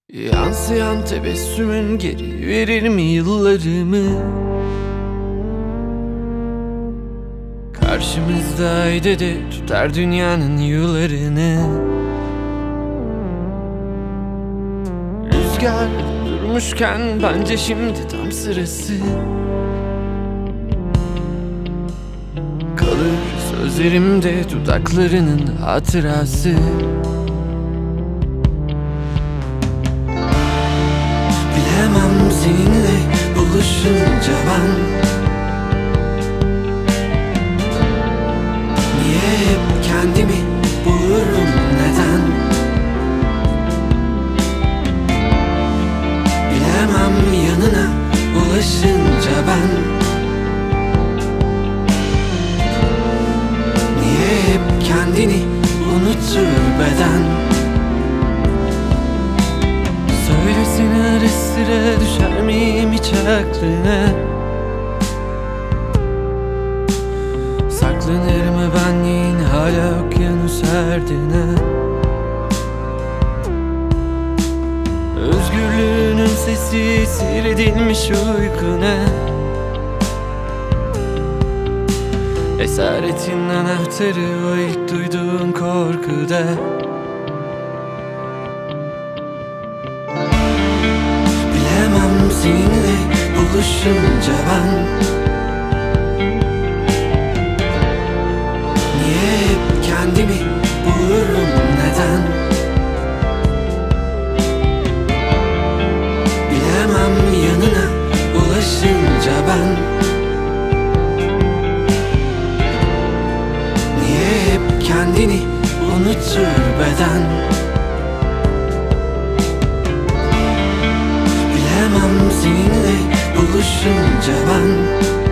Yansıyan tebessümün geri verir mi yıllarımı? Karşımızda ayda de tutar dünyanın yularını. Rüzgar durmuşken bence şimdi tam sırası. Kalır sözlerimde dudaklarının hatırası. Bilemem seninle buluşunca ben niye hep kendimi bulurum, neden? Bilemem yanına ulaşınca ben niye hep kendini unutur beden? Söylesene ara sıra düşer miyim hiç aklına? Saklanır mı benliğin hala okyanus ardına? Özgürlüğünün sesi seyredilmiş uykuna. Esaretin anahtarı o ilk duyduğun korkuda. Bilemem seninle buluşunca ben niye hep kendimi bulurum, neden? Bilemem yanına ulaşınca ben niye hep kendini unutur beden? Bilemem seninle buluşunca ben